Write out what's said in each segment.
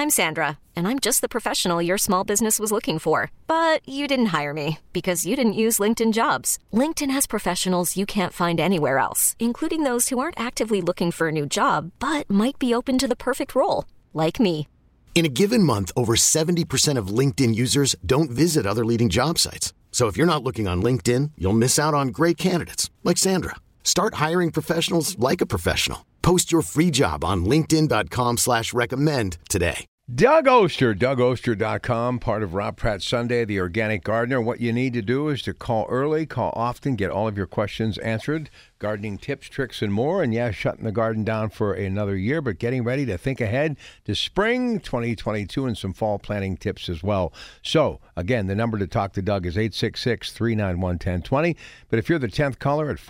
I'm Sandra, and I'm just the professional your small business was looking for. But you didn't hire me because you didn't use LinkedIn Jobs. LinkedIn has professionals you can't find anywhere else, including those who aren't actively looking for a new job, but might be open to the perfect role, like me. In a given month, over 70% of LinkedIn users don't visit other leading job sites. So if you're not looking on LinkedIn, you'll miss out on great candidates like Sandra. Start hiring professionals like a professional. Post your free job on linkedin.com/recommend today. Doug Oster, DougOster.com, part of Rob Pratt Sunday, The Organic Gardener. What you need to do is to call early, call often, get all of your questions answered, gardening tips, tricks, and more. And yeah, shutting the garden down for another year, but getting ready to think ahead to spring 2022 and some fall planting tips as well. So, again, the number to talk to Doug is 866-391-1020. But if you're the 10th caller at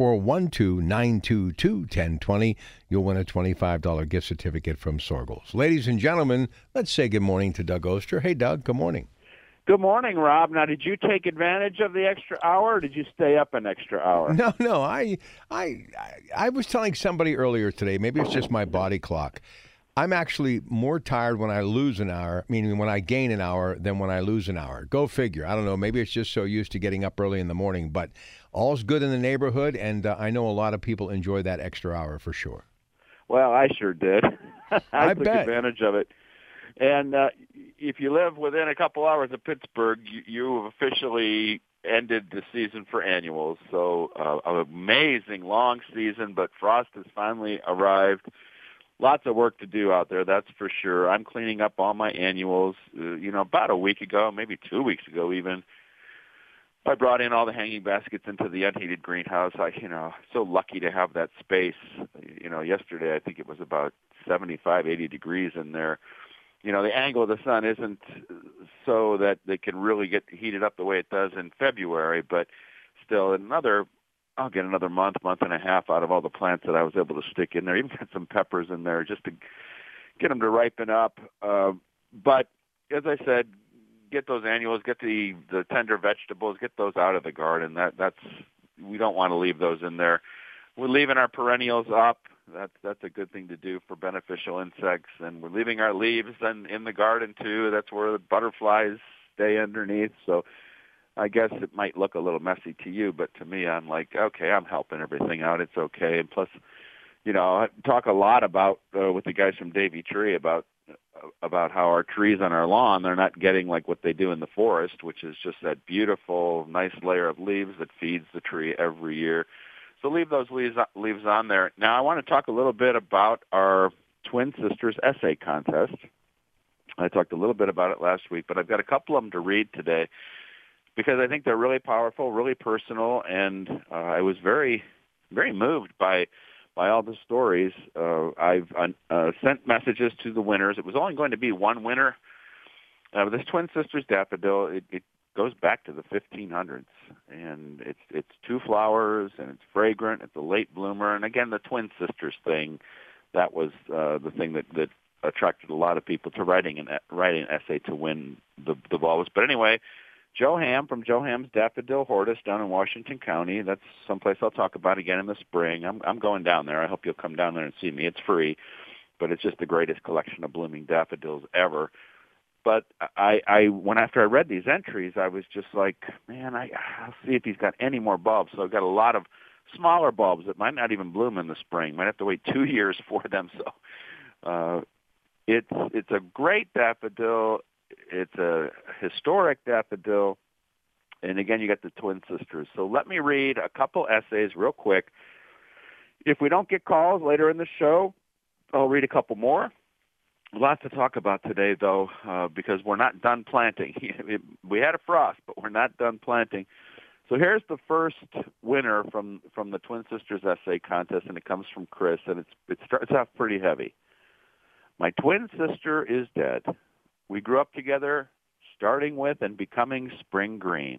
412-922-1020, you'll win a $25 gift certificate from Sorgles. Ladies and gentlemen, let's say good morning to Doug Oster. Hey, Doug, good morning. Good morning, Rob. Now, did you take advantage of the extra hour, or did you stay up an extra hour? No. I was telling somebody earlier today, maybe it's just my body clock. I'm actually more tired when I lose an hour, meaning when I gain an hour, than when I lose an hour. Go figure. I don't know. Maybe it's just so used to getting up early in the morning, but all's good in the neighborhood, and I know a lot of people enjoy that extra hour for sure. Well, I sure did. I took bet. advantage of it. And if you live within a couple hours of Pittsburgh, you have officially ended the season for annuals. So an amazing long season, but frost has finally arrived. Lots of work to do out there, that's for sure. I'm cleaning up all my annuals. About a week ago, maybe 2 weeks ago even, I brought in all the hanging baskets into the unheated greenhouse. So lucky to have that space. Yesterday I think it was about 75, 80 degrees in there. The angle of the sun isn't so that they can really get heated up the way it does in February, but still I'll get another month and a half out of all the plants that I was able to stick in there. Even got some peppers in there just to get them to ripen up. But as I said, get those annuals, get the tender vegetables, get those out of the garden. That's we don't want to leave those in there. We're leaving our perennials up. That's a good thing to do for beneficial insects, and we're leaving our leaves in the garden too. That's where the butterflies stay underneath. So I guess it might look a little messy to you, but to me, I'm like, okay, I'm helping everything out. It's okay. And plus, I talk a lot about with the guys from Davy Tree about how our trees on our lawn, they're not getting like what they do in the forest, which is just that beautiful, nice layer of leaves that feeds the tree every year. So leave those leaves on there. Now I want to talk a little bit about our Twin Sisters essay contest. I talked a little bit about it last week, but I've got a couple of them to read today because I think they're really powerful, really personal, and I was very, very moved by all the stories. I've sent messages to the winners. It was only going to be one winner. This Twin Sisters daffodil, it goes back to the 1500s, and it's two flowers, and it's fragrant. It's a late bloomer, and again, the Twin Sisters thing, that was the thing that attracted a lot of people to writing an essay to win the bulbs. But anyway, Joe Ham from Joe Ham's Daffodil Hortus down in Washington County. That's someplace I'll talk about again in the spring. I'm going down there. I hope you'll come down there and see me. It's free, but it's just the greatest collection of blooming daffodils ever. But after I read these entries, I was just like, man, I'll see if he's got any more bulbs. So I've got a lot of smaller bulbs that might not even bloom in the spring. Might have to wait 2 years for them. So it's a great daffodil. It's a historic daffodil. And again, you got the Twin Sisters. So let me read a couple essays real quick. If we don't get calls later in the show, I'll read a couple more. Lots to talk about today, though, because we're not done planting. We had a frost, but we're not done planting. So here's the first winner from the Twin Sisters essay contest, and it comes from Chris, and it starts off pretty heavy. My twin sister is dead. We grew up together, starting with and becoming spring green.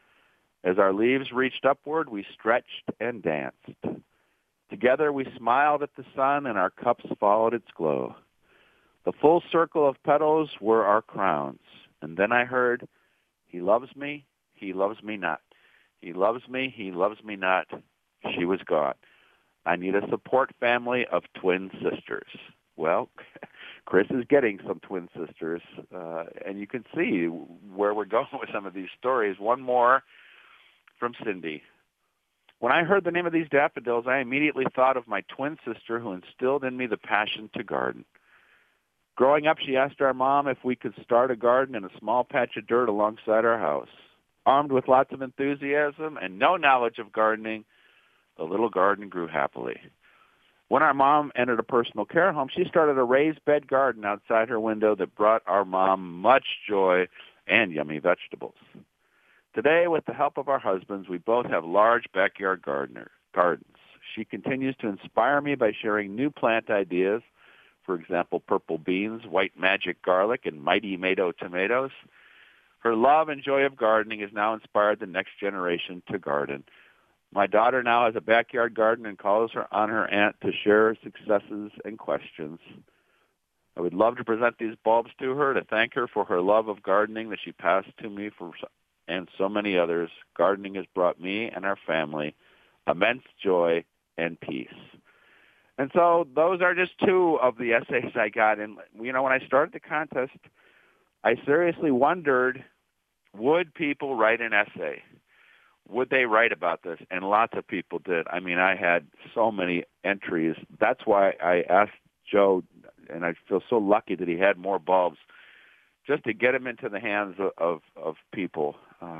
As our leaves reached upward, we stretched and danced. Together we smiled at the sun, and our cups followed its glow. The full circle of petals were our crowns. And then I heard, he loves me not. He loves me not. She was gone. I need a support family of twin sisters. Well, Chris is getting some twin sisters, and you can see where we're going with some of these stories. One more from Cindy. When I heard the name of these daffodils, I immediately thought of my twin sister who instilled in me the passion to garden. Growing up, she asked our mom if we could start a garden in a small patch of dirt alongside our house. Armed with lots of enthusiasm and no knowledge of gardening, the little garden grew happily. When our mom entered a personal care home, she started a raised bed garden outside her window that brought our mom much joy and yummy vegetables. Today, with the help of our husbands, we both have large backyard gardens. She continues to inspire me by sharing new plant ideas, for example, purple beans, white magic garlic, and mighty Mado tomatoes. Her love and joy of gardening has now inspired the next generation to garden. My daughter now has a backyard garden and calls on her aunt to share successes and questions. I would love to present these bulbs to her to thank her for her love of gardening that she passed to me and so many others. Gardening has brought me and our family immense joy and peace. And so those are just two of the essays I got. And, when I started the contest, I seriously wondered, would people write an essay? Would they write about this? And lots of people did. I mean, I had so many entries. That's why I asked Joe, and I feel so lucky that he had more bulbs, just to get them into the hands of people.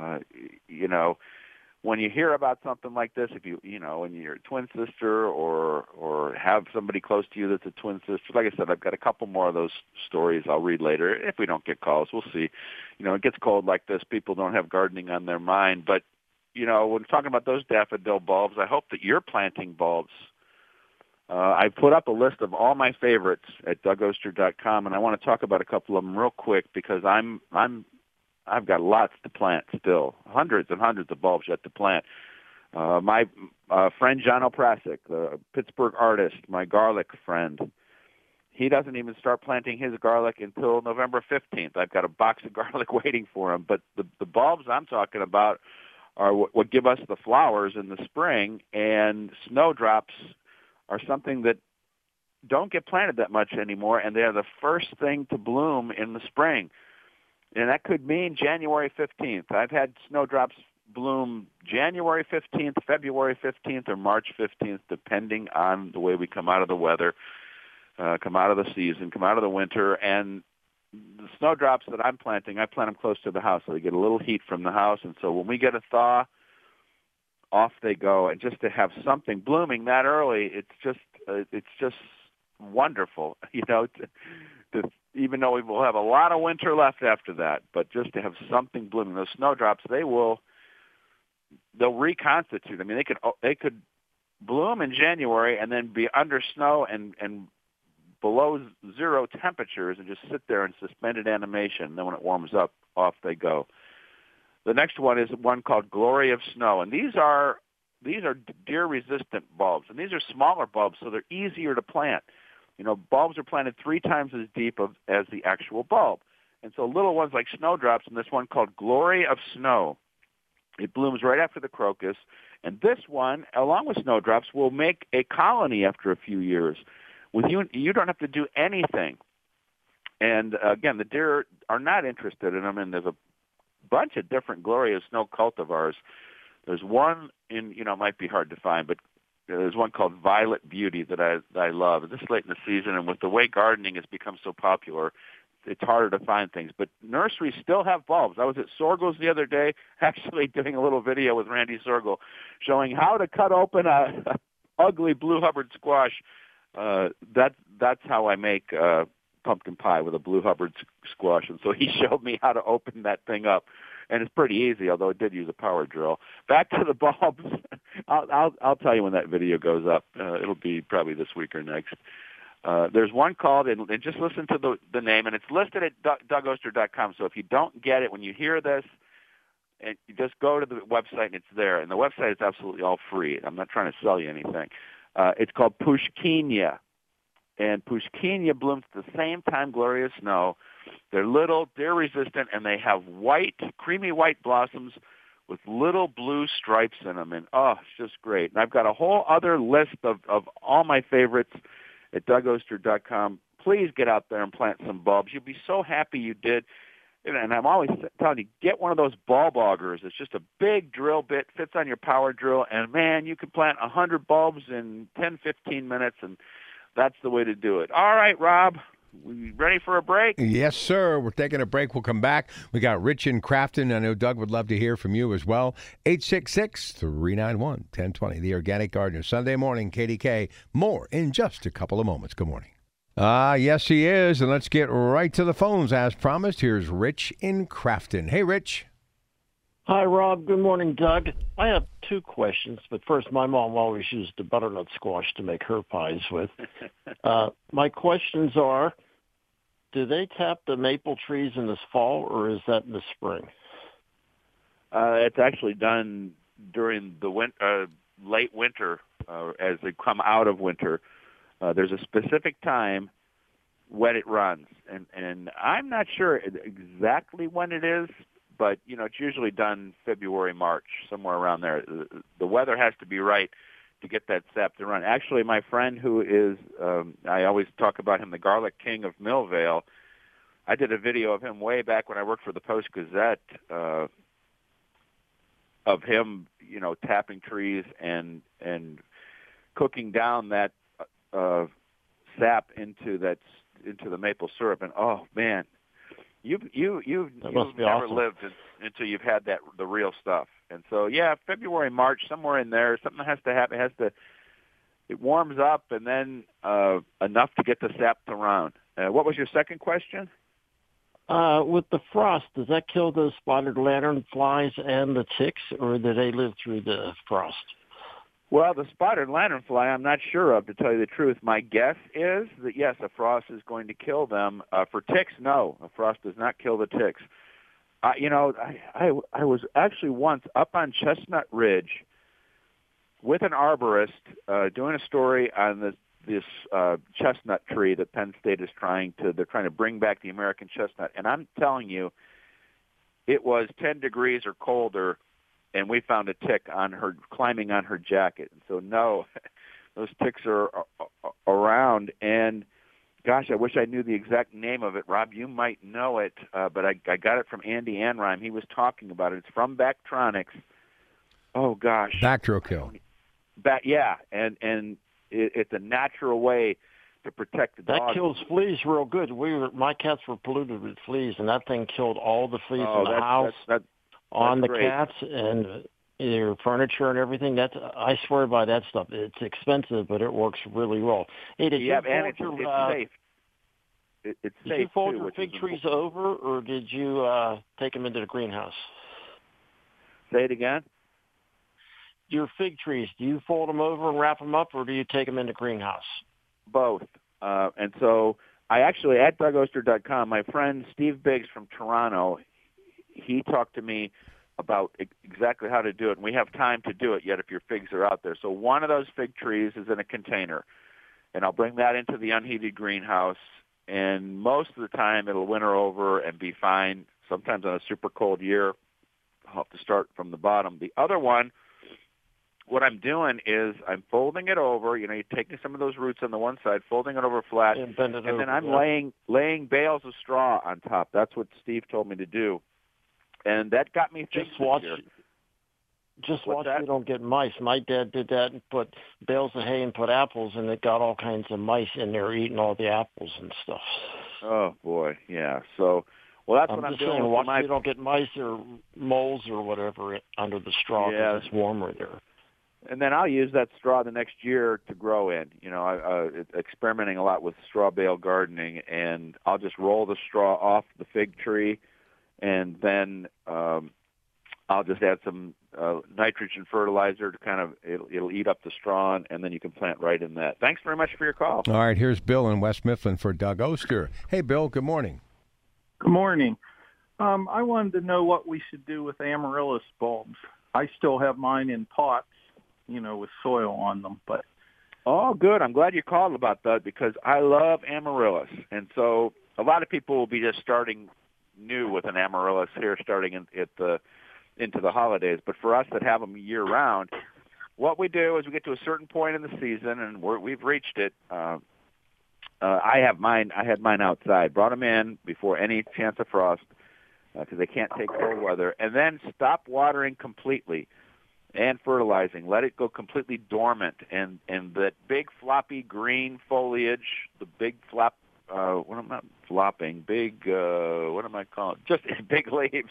When you hear about something like this, if when you're a twin sister or have somebody close to you that's a twin sister, like I said, I've got a couple more of those stories I'll read later. If we don't get calls, we'll see. It gets cold like this. People don't have gardening on their mind. But, when talking about those daffodil bulbs, I hope that you're planting bulbs. I put up a list of all my favorites at DougOster.com, and I want to talk about a couple of them real quick because I've got lots to plant still, hundreds and hundreds of bulbs yet to plant. My friend John Oprasek, the Pittsburgh artist, my garlic friend, he doesn't even start planting his garlic until November 15th. I've got a box of garlic waiting for him. But the bulbs I'm talking about are what give us the flowers in the spring, and snowdrops are something that don't get planted that much anymore, and they're the first thing to bloom in the spring. And that could mean January 15th. I've had snowdrops bloom January 15th, February 15th, or March 15th, depending on the way we come out of the weather, come out of the season, come out of the winter. And the snowdrops that I'm planting, I plant them close to the house, so they get a little heat from the house. And so when we get a thaw, off they go. And just to have something blooming that early, it's just wonderful, even though we will have a lot of winter left after that, but just to have something blooming. Those snowdrops, they'll reconstitute. I mean, they could bloom in January and then be under snow and below zero temperatures and just sit there in suspended animation. And then when it warms up, off they go. The next one is one called Glory of Snow, and these are deer-resistant bulbs, and these are smaller bulbs, so they're easier to plant. Bulbs are planted 3 times as deep as the actual bulb. And so little ones like snowdrops, and this one called Glory of Snow, it blooms right after the crocus. And this one, along with snowdrops, will make a colony after a few years. With you don't have to do anything. And, again, the deer are not interested in them, and there's a bunch of different Glory of Snow cultivars. There's one it might be hard to find, but there's one called Violet Beauty that I love. This late in the season, and with the way gardening has become so popular, it's harder to find things. But nurseries still have bulbs. I was at Sorgel's the other day, actually doing a little video with Randy Sorgel, showing how to cut open a ugly blue Hubbard squash. That's how I make pumpkin pie, with a blue Hubbard squash. And so he showed me how to open that thing up. And it's pretty easy, although it did use a power drill. Back to the bulbs. I'll tell you when that video goes up. It'll be probably this week or next. There's one called, and just listen to the name, and it's listed at DougOster.com. So if you don't get it when you hear this, and you just go to the website and it's there. And the website is absolutely all free. I'm not trying to sell you anything. It's called Pushkinia. And Pushkinia blooms at the same time Glory of Snow. They're little, they're resistant, and they have creamy white blossoms with little blue stripes in them. And, it's just great. And I've got a whole other list of all my favorites at DougOster.com. please get out there and plant some bulbs. You'll be so happy you did. And I'm always telling you, get one of those bulb augers. It's just a big drill bit, fits on your power drill, and, man, you can plant 100 bulbs in 10, 15 minutes, and that's the way to do it. All right, Rob, we ready for a break? Yes, sir. We're taking a break. We'll come back. We got Rich in Crafton. I know Doug would love to hear from you as well. 866-391-1020. The Organic Gardener. Sunday morning, KDK. More in just a couple of moments. Good morning. Yes, he is. And let's get right to the phones as promised. Here's Rich in Crafton. Hey, Rich. Hi, Rob. Good morning, Doug. I have two questions, but first, my mom always used the butternut squash to make her pies with. My questions are, do they tap the maple trees in this fall, or is that in the spring? It's actually done during the late winter, as they come out of winter. There's a specific time when it runs, and I'm not sure exactly when it is, but, it's usually done February, March, somewhere around there. The weather has to be right to get that sap to run. Actually, my friend who is, I always talk about him, the Garlic King of Millvale, I did a video of him way back when I worked for the Post-Gazette, of him, tapping trees and cooking down that sap into the maple syrup. And, oh, man, you've never awesome. lived until you've had the real stuff. And so, yeah, February, March, somewhere in there, something has to happen. It warms up, and then enough to get the sap to run. What was your second question? With the frost, does that kill those spotted lanternflies and the ticks, or do they live through the frost? Well, the spotted lanternfly, I'm not sure of, to tell you the truth. My guess is that, yes, a frost is going to kill them. For ticks, no. A frost does not kill the ticks. I was actually once up on Chestnut Ridge with an arborist doing a story on this chestnut tree that Penn State is trying to bring back the American chestnut. And I'm telling you, it was 10 degrees or colder, and we found a tick climbing on her jacket. And so, no, those ticks are around. And, gosh, I wish I knew the exact name of it. Rob, you might know it, but I got it from Andy Anreim. He was talking about it. It's from Bactronics. Oh, gosh. Bactrokill. Yeah, and it's a natural way to protect the dogs. That kills fleas real good. My cats were polluted with fleas, and that thing killed all the fleas in the house. On the great. Cats and their furniture and everything. I swear by that stuff. It's expensive, but it works really well. Hey, did yeah, you and it's safe. It's safe, did you fold too, your fig trees over, or did you take them into the greenhouse? Say it again? Your fig trees, do you fold them over and wrap them up, or do you take them into greenhouse? Both. And so I actually, at DougOster.com, my friend Steve Biggs from Toronto, he talked to me about exactly how to do it, and we have time to do it yet if your figs are out there. So one of those fig trees is in a container, and I'll bring that into the unheated greenhouse, and most of the time it'll winter over and be fine. Sometimes on a super cold year, I'll have to start from the bottom. The other one, what I'm doing is I'm folding it over. You're taking some of those roots on the one side, folding it over flat, and then I'm laying bales of straw on top. That's what Steve told me to do. And that got me thinking. Just watch you don't get mice. My dad did that and put bales of hay and put apples, and it got all kinds of mice in there eating all the apples and stuff. Oh, boy, yeah. So, well, that's what I'm doing. Saying, watch you don't get mice or moles or whatever under the straw because it's warmer there. And then I'll use that straw the next year to grow in. Experimenting a lot with straw bale gardening, and I'll just roll the straw off the fig tree, and then I'll just add some nitrogen fertilizer to kind of it'll eat up the straw, and then you can plant right in that. Thanks very much for your call. All right, here's Bill in West Mifflin for Doug Oster. Hey, Bill, good morning. Good morning. I wanted to know what we should do with amaryllis bulbs. I still have mine in pots, with soil on them, but. Oh, good. I'm glad you called about that because I love amaryllis. And so a lot of people will be just starting new with an amaryllis here starting into the holidays. But for us that have them year-round, what we do is we get to a certain point in the season, and we've reached it. I had mine outside. Brought them in before any chance of frost because they can't take cold weather. And then stop watering completely and fertilizing. Let it go completely dormant. And that big floppy green foliage, the big flop, what am I flopping? Big, what am I calling? Just big leaves.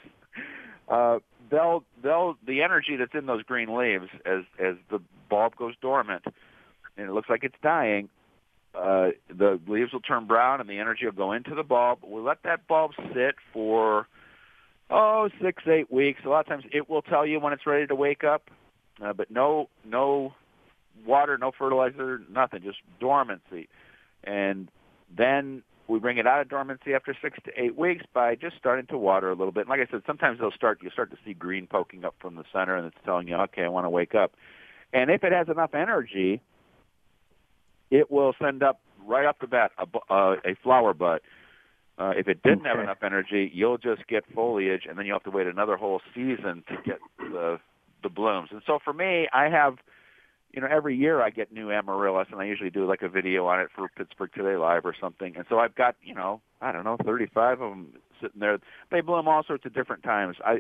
They'll the energy that's in those green leaves as the bulb goes dormant and it looks like it's dying, the leaves will turn brown and the energy will go into the bulb. We'll let that bulb sit for 6-8 weeks. A lot of times it will tell you when it's ready to wake up, but no water, no fertilizer, nothing, just dormancy. And then we bring it out of dormancy after 6 to 8 weeks by just starting to water a little bit. And like I said, sometimes you'll start to see green poking up from the center, and it's telling you, okay, I want to wake up. And if it has enough energy, it will send up right off the bat a flower bud. If it didn't have enough energy, you'll just get foliage, and then you'll have to wait another whole season to get the blooms. And so for me, I have, every year I get new amaryllis, and I usually do like a video on it for Pittsburgh Today Live or something. And so I've got, 35 of them sitting there. They bloom all sorts of different times. I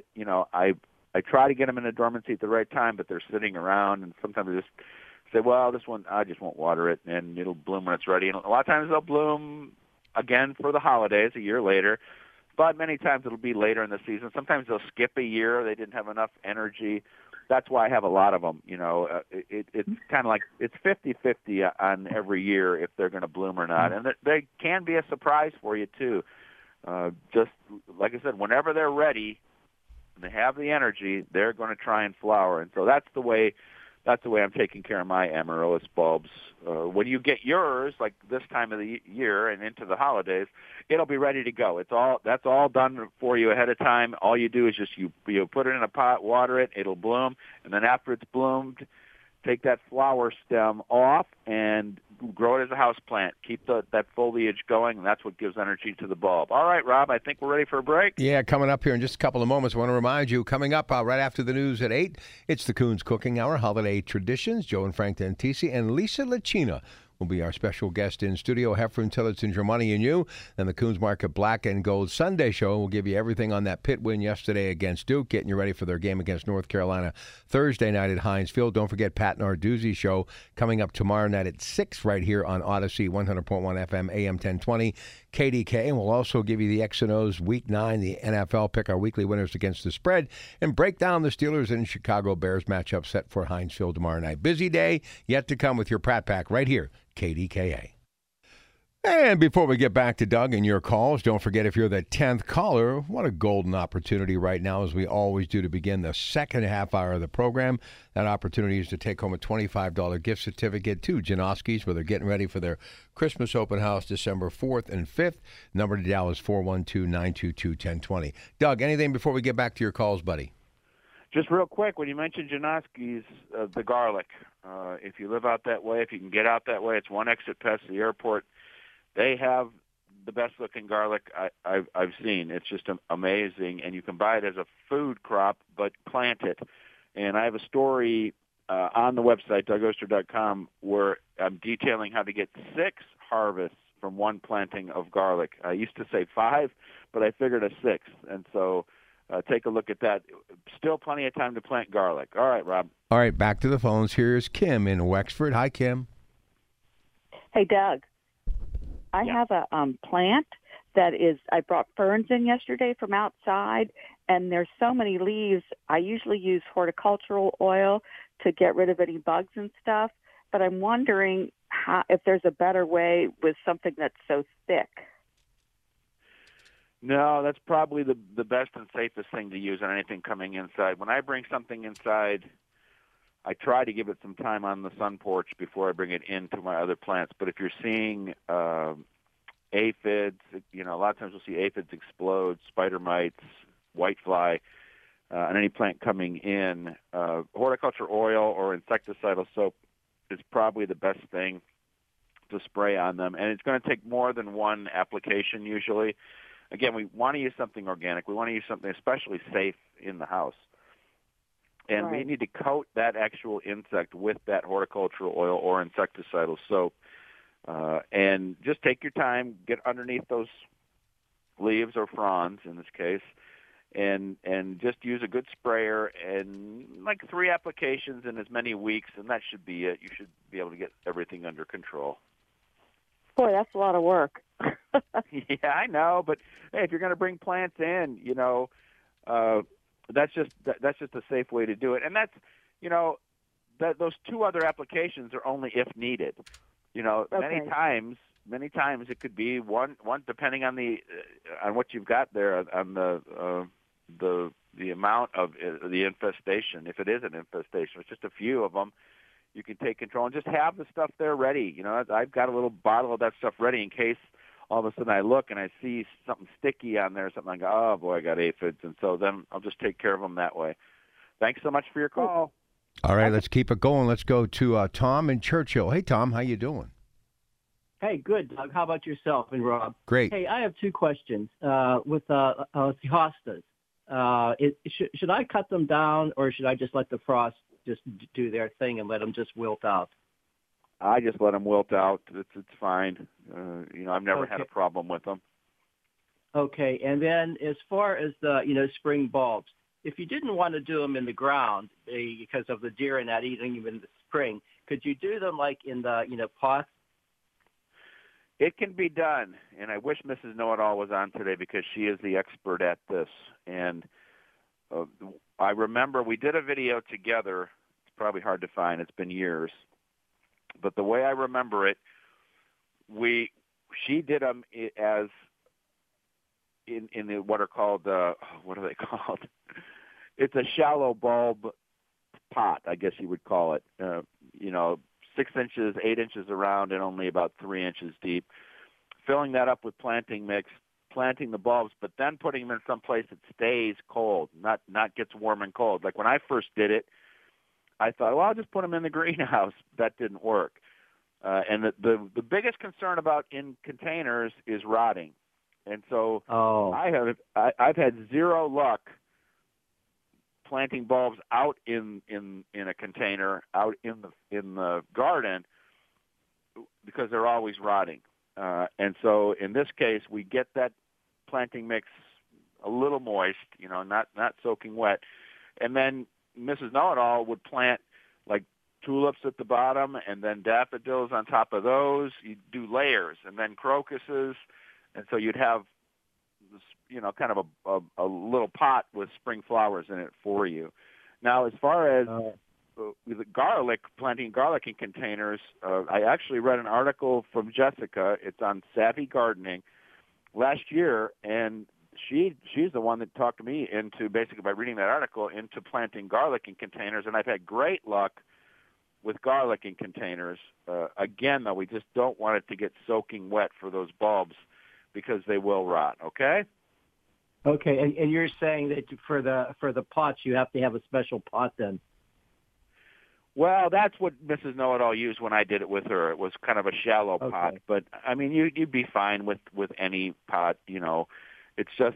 try to get them in a dormancy at the right time, but they're sitting around, and sometimes I just say, well, this one, I just won't water it, and it'll bloom when it's ready. And a lot of times they'll bloom again for the holidays a year later, but many times it'll be later in the season. Sometimes they'll skip a year. They didn't have enough energy. That's why I have a lot of them. It's kind of like it's 50-50 on every year if they're going to bloom or not. And they can be a surprise for you, too. Just like I said, whenever they're ready and they have the energy, they're going to try and flower. And so that's the way I'm taking care of my amaryllis bulbs. When you get yours, like this time of the year and into the holidays, it'll be ready to go. That's all done for you ahead of time. All you do is just you put it in a pot, water it, it'll bloom, and then after it's bloomed, take that flower stem off and grow it as a house plant. Keep that foliage going, and that's what gives energy to the bulb. All right, Rob, I think we're ready for a break. Yeah, coming up here in just a couple of moments, I want to remind you, coming up right after the news at 8, it's the Coons Cooking Hour, Holiday Traditions. Joe and Frank Dentisi and Lisa Lacina will be our special guest in studio. Heffron, Tillotson, Germani, and you. And the Coons Market Black and Gold Sunday Show will give you everything on that Pitt win yesterday against Duke, getting you ready for their game against North Carolina Thursday night at Heinz Field. Don't forget Pat Narduzzi Show coming up tomorrow night at 6 right here on Odyssey, 100.1 FM, AM 1020, KDK. And we'll also give you the X and O's Week 9, the NFL, pick our weekly winners against the spread, and break down the Steelers and Chicago Bears matchup set for Heinz Field tomorrow night. Busy day yet to come with your Pratt Pack right here, KDKA. And before we get back to Doug and your calls, don't forget if you're the 10th caller, what a golden opportunity right now, as we always do, to begin the second half hour of the program. That opportunity is to take home a $25 gift certificate to Janoski's, where they're getting ready for their Christmas open house December 4th and 5th. Number to dial is 412-922-1020. Doug, anything before we get back to your calls, buddy? Just real quick, when you mentioned Janoski's, the garlic, if you live out that way, if you can get out that way, it's one exit past the airport. They have the best-looking garlic I've seen. It's just amazing, and you can buy it as a food crop, but plant it. And I have a story on the website, DougOster.com, where I'm detailing how to get 6 harvests from one planting of garlic. I used to say 5, but I figured a 6th, and so take a look at that. Still plenty of time to plant garlic. All right, Rob. All right, back to the phones. Here's Kim in Wexford. Hi, Kim. Hey, Doug. I have a plant that I brought ferns in yesterday from outside, and there's so many leaves. I usually use horticultural oil to get rid of any bugs and stuff, but I'm wondering if there's a better way with something that's so thick. No, that's probably the best and safest thing to use on anything coming inside. When I bring something inside, I try to give it some time on the sun porch before I bring it into my other plants. But if you're seeing aphids, a lot of times we'll see aphids explode, spider mites, whitefly, on any plant coming in, horticulture oil or insecticidal soap is probably the best thing to spray on them. And it's going to take more than one application usually. Again, we want to use something organic. We want to use something especially safe in the house. And we need to coat that actual insect with that horticultural oil or insecticidal soap. And just take your time, get underneath those leaves or fronds in this case, and just use a good sprayer and like 3 applications in as many weeks, and that should be it. You should be able to get everything under control. Boy, that's a lot of work. Yeah, I know, but hey, if you're going to bring plants in, that's just a safe way to do it. And that's, those 2 other applications are only if needed. Okay. Many times it could be one depending on on what you've got there, on the amount of the infestation. If it is an infestation, it's just a few of them. You can take control and just have the stuff there ready. I've got a little bottle of that stuff ready in case all of a sudden I look and I see something sticky on there, something like, oh boy, I got aphids, and so then I'll just take care of them that way. Thanks so much for your call. All right, let's keep it going. Let's go to Tom in Churchill. Hey, Tom, how you doing? Hey, good, Doug. How about yourself and Rob? Great. Hey, I have 2 questions. With hostas, should I cut them down, or should I just let the frost just do their thing and let them just wilt out? I just let them wilt out. It's fine. I've never had a problem with them. Okay, and then as far as the spring bulbs, if you didn't want to do them in the ground because of the deer and not eating them in the spring, could you do them like in the pots? It can be done, and I wish Mrs. Know-It-All was on today because she is the expert at this. And I remember we did a video together. It's probably hard to find. It's been years. But the way I remember it, she did them as in the, what are called, what are they called? It's a shallow bulb pot, I guess you would call it. 6 inches, 8 inches around, and only about 3 inches deep. Filling that up with planting mix, planting the bulbs, but then putting them in some place that stays cold, not gets warm and cold. Like when I first did it, I thought, well, I'll just put them in the greenhouse. That didn't work. And the biggest concern about in containers is rotting. And so I've had 0 luck planting bulbs out in a container, out in the garden, because they're always rotting. And so in this case, we get that planting mix a little moist, not soaking wet. And then Mrs. Know-It-All would plant like tulips at the bottom and then daffodils on top of those. You'd do layers and then crocuses. And so you'd have this, kind of a little pot with spring flowers in it for you. Now, as far as the garlic, planting garlic in containers, I actually read an article from Jessica. It's on Savvy Gardening last year, and she's the one that talked me into, basically by reading that article, into planting garlic in containers, and I've had great luck with garlic in containers. Again, though, we just don't want it to get soaking wet for those bulbs because they will rot, okay? Okay, and you're saying that for the pots, you have to have a special pot then? Well, that's what Mrs. Know-It-All used when I did it with her. It was kind of a shallow pot, but I mean, you'd be fine with any pot. It's just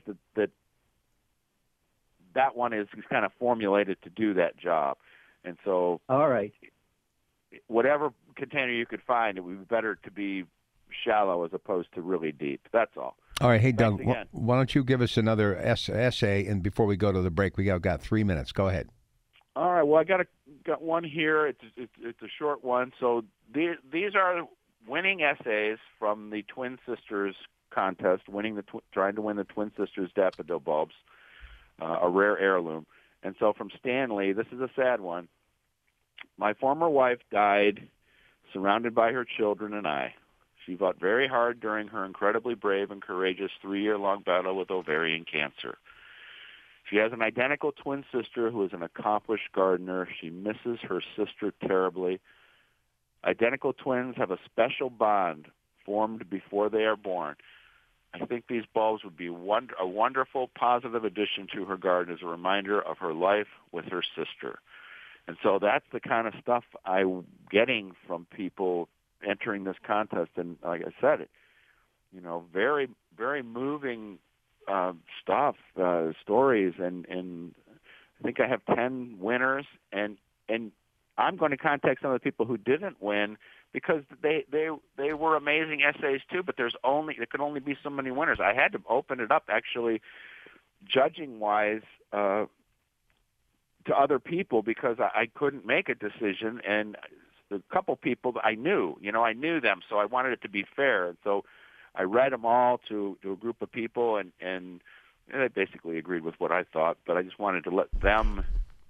that one is kind of formulated to do that job, and so all right, whatever container you could find, it would be better to be shallow as opposed to really deep. That's all. All right, hey Doug, why don't you give us another essay, and before we go to the break, we got 3 minutes. Go ahead. All right. Well, I got one here. It's a short one. So these are winning essays from the Twin Sisters contest, trying to win the Twin Sisters daffodil bulbs, a rare heirloom. And so from Stanley, this is a sad one. My former wife died surrounded by her children and I. She fought very hard during her incredibly brave and courageous 3-year-long battle with ovarian cancer. She has an identical twin sister who is an accomplished gardener. She misses her sister terribly. Identical twins have a special bond formed before they are born. I think these bulbs would be a wonderful, positive addition to her garden as a reminder of her life with her sister. And so that's the kind of stuff I'm getting from people entering this contest. And like I said, very, very moving stuff, stories, and I think I have 10 winners, and I'm going to contact some of the people who didn't win because they were amazing essays too. But there could only be so many winners. I had to open it up actually, judging wise, to other people because I couldn't make a decision, and a couple people I knew them, so I wanted it to be fair. And so I read them all to a group of people, and they basically agreed with what I thought, but I just wanted to let them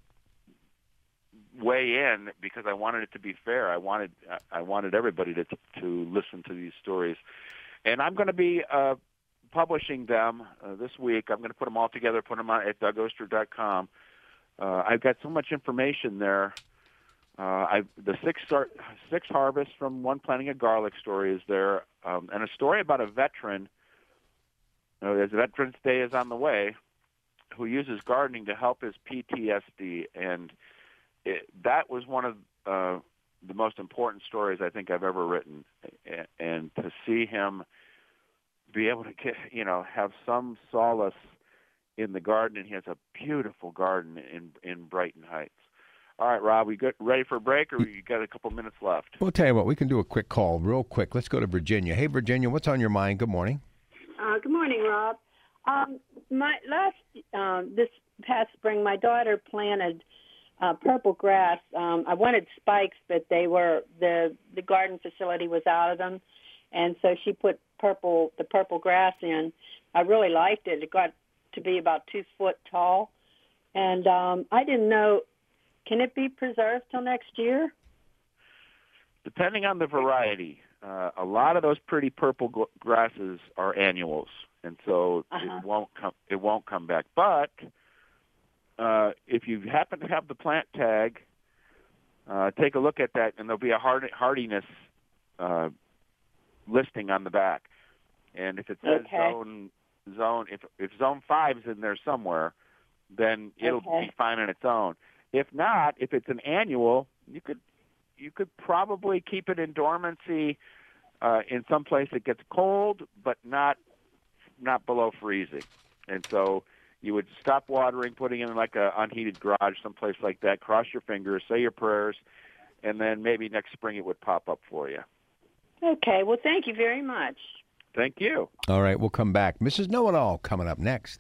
weigh in because I wanted it to be fair. I wanted everybody to listen to these stories, and I'm going to be publishing them this week. I'm going to put them all together, put them on at DougOster.com. I've got so much information there. The six harvests from One Planting a Garlic story is there, and a story about a veteran. As Veterans Day is on the way, who uses gardening to help his PTSD, and that was one of the most important stories I think I've ever written. And to see him be able to have some solace in the garden, and he has a beautiful garden in Brighton Heights. All right, Rob, we ready for a break, or you got a couple minutes left? We'll tell you what, we can do a quick call real quick. Let's go to Virginia. Hey, Virginia, what's on your mind? Good morning. Good morning, Rob. This past spring, my daughter planted purple grass. I wanted spikes, but the garden facility was out of them, and so she put the purple grass in. I really liked it. It got to be about 2 foot tall, and I didn't know. Can it be preserved till next year? Depending on the variety. A lot of those pretty purple grasses are annuals, and so it won't come back. But if you happen to have the plant tag, take a look at that, and there'll be a hardiness listing on the back. And if it says zone, if zone 5 is in there somewhere, then it'll be fine on its own. If not, if it's an annual, you could probably keep it in dormancy in some place that gets cold, but not below freezing. And so you would stop watering, putting it in like a unheated garage, someplace like that. Cross your fingers, say your prayers, and then maybe next spring it would pop up for you. Okay. Well, thank you very much. Thank you. All right, we'll come back. Mrs. Know-It-All coming up next.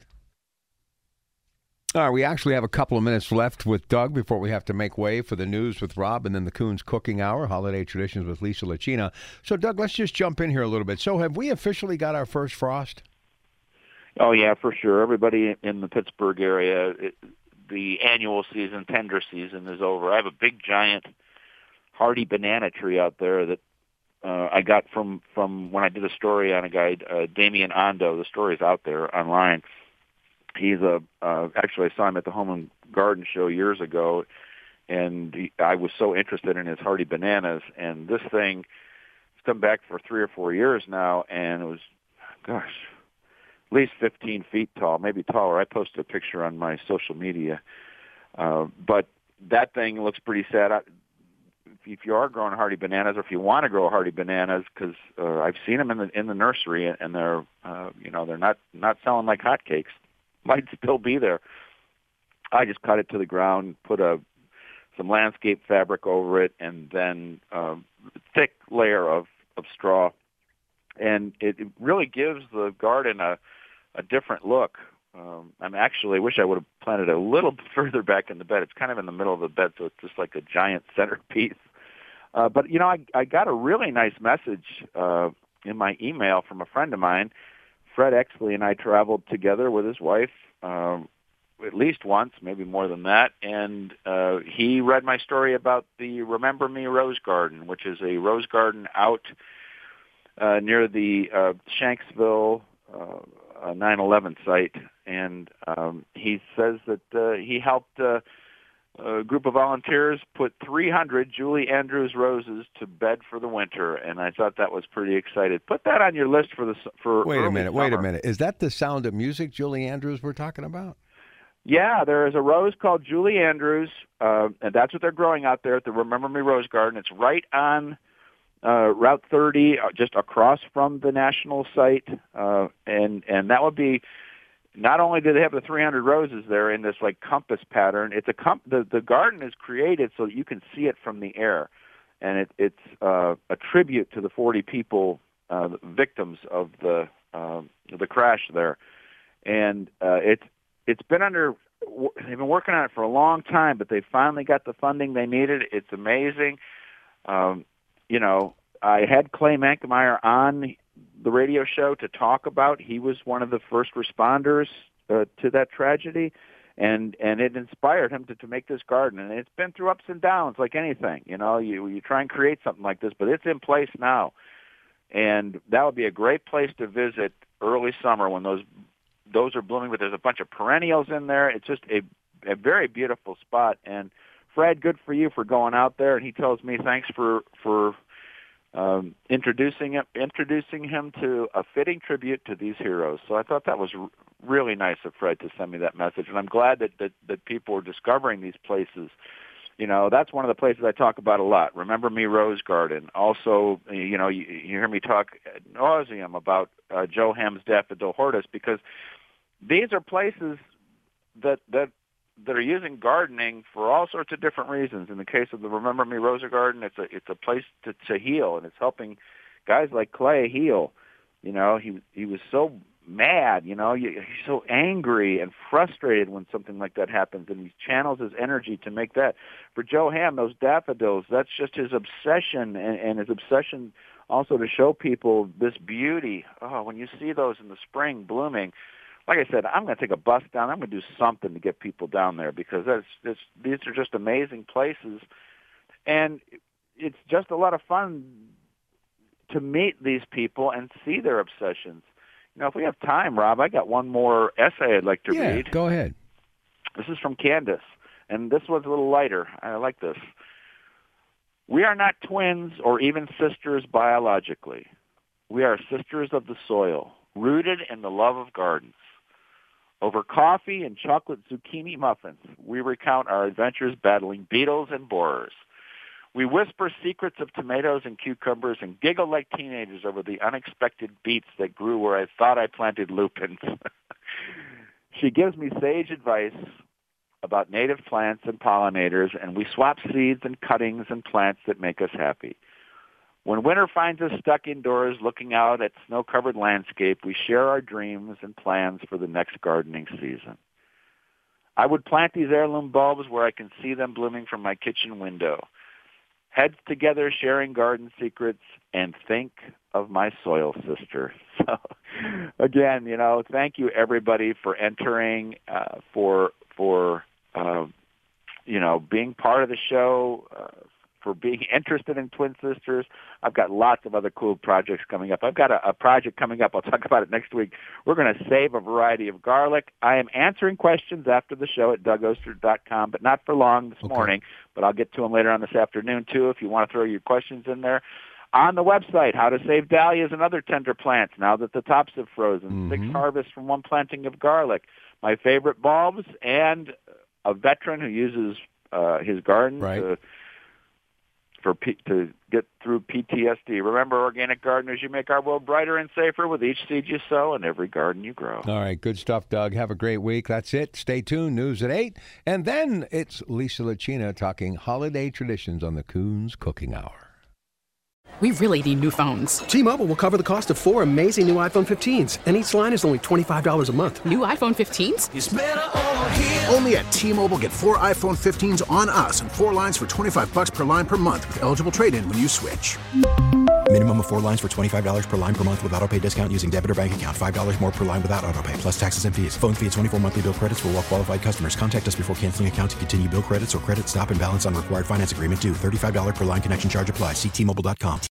All right, we actually have a couple of minutes left with Doug before we have to make way for the news with Rob and then the Coons Cooking Hour, Holiday Traditions with Lisa Lacina. So, Doug, let's just jump in here a little bit. So have we officially got our first frost? Oh, yeah, for sure. Everybody in the Pittsburgh area, the annual season, tender season is over. I have a big, giant, hardy banana tree out there that I got from when I did a story on a guy, Damian Ondo. The story's out there online. He's actually I saw him at the Home and Garden Show years ago, and I was so interested in his hardy bananas. And this thing has come back for 3 or 4 years now, and it was, at least 15 feet tall, maybe taller. I posted a picture on my social media. But that thing looks pretty sad. If you are growing hardy bananas, or if you want to grow hardy bananas, because I've seen them in the nursery, and they're they're not selling like hotcakes. Might still be there. I just cut it to the ground, put some landscape fabric over it, and then a thick layer of straw, and it really gives the garden a different look. I actually wish I would have planted it a little further back in the bed. It's kind of in the middle of the bed, so it's just like a giant centerpiece. But I got a really nice message in my email from a friend of mine. Fred Exley and I traveled together with his wife at least once, maybe more than that, and he read my story about the Remember Me Rose Garden, which is a rose garden out near the Shanksville 9/11 site, and he says that he helped a group of volunteers put 300 Julie Andrews roses to bed for the winter, and I thought that was pretty exciting. Put that on your list for Wait a minute. Summer. Is that the Sound of Music Julie Andrews we're talking about? Yeah, there is a rose called Julie Andrews, and that's what they're growing out there at the Remember Me Rose Garden. It's right on Route 30, just across from the national site, and that would be. Not only do they have the 300 roses there in this like compass pattern, it's the garden is created so that you can see it from the air, and it's a tribute to the 40 people victims of the crash there. And it's been they've been working on it for a long time, but they finally got the funding they needed. It's amazing. I had Clay Mankemeyer on the radio show to talk about. He was one of the first responders to that tragedy, and it inspired him to make this garden. And it's been through ups and downs like anything. You try and create something like this, but it's in place now. And that would be a great place to visit early summer when those are blooming, but there's a bunch of perennials in there. It's just a very beautiful spot. And Fred, good for you for going out there. And he tells me thanks for introducing him to a fitting tribute to these heroes. So I thought that was really nice of Fred to send me that message. And I'm glad that people are discovering these places. That's one of the places I talk about a lot. Remember Me Rose Garden. Also, you hear me talk ad nauseum about Joe Ham's Daffodil Hortus, because these are places that are using gardening for all sorts of different reasons. In the case of the Remember Me Rose Garden, it's a place to heal, and it's helping guys like Clay heal. He was so mad, he's so angry and frustrated when something like that happens, and he channels his energy to make that. For Joe Ham, those daffodils, that's just his obsession, and his obsession also to show people this beauty. Oh, when you see those in the spring blooming, like I said, I'm going to take a bus down. I'm going to do something to get people down there, because these are just amazing places, and it's just a lot of fun to meet these people and see their obsessions. If we have time, Rob, I got one more essay I'd like to read. Yeah, go ahead. This is from Candace, and this one's a little lighter. I like this. We are not twins or even sisters biologically. We are sisters of the soil, rooted in the love of gardens. Over coffee and chocolate zucchini muffins, we recount our adventures battling beetles and borers. We whisper secrets of tomatoes and cucumbers and giggle like teenagers over the unexpected beets that grew where I thought I planted lupins. She gives me sage advice about native plants and pollinators, and we swap seeds and cuttings and plants that make us happy. When winter finds us stuck indoors looking out at snow-covered landscape, we share our dreams and plans for the next gardening season. I would plant these heirloom bulbs where I can see them blooming from my kitchen window. Heads together, sharing garden secrets, and think of my soil sister. So, again, thank you everybody for entering, for being part of the show, for being interested in Twin Sisters. I've got lots of other cool projects coming up. I've got a project coming up. I'll talk about it next week. We're going to save a variety of garlic. I am answering questions after the show at DougOster.com, but not for long this morning. But I'll get to them later on this afternoon, too, if you want to throw your questions in there. On the website, how to save dahlias and other tender plants now that the tops have frozen. 6 harvests from 1 planting of garlic. My favorite bulbs, and a veteran who uses his garden to get through PTSD. Remember, organic gardeners, you make our world brighter and safer with each seed you sow and every garden you grow. All right, good stuff, Doug. Have a great week. That's it. Stay tuned. News at 8. And then it's Lisa Lacina talking holiday traditions on the Coons Cooking Hour. We really need new phones. T-Mobile will cover the cost of 4 amazing new iPhone 15s, and each line is only $25 a month. New iPhone 15s? It's better over here. Only at T-Mobile, get 4 iPhone 15s on us and 4 lines for $25 per line per month with eligible trade-in when you switch. Minimum of 4 lines for $25 per line per month with autopay discount using debit or bank account. $5 more per line without autopay, plus taxes and fees. Phone fee at 24 monthly bill credits for well-qualified customers. Contact us before canceling account to continue bill credits or credit stop and balance on required finance agreement due. $35 per line connection charge applies. See T-Mobile.com.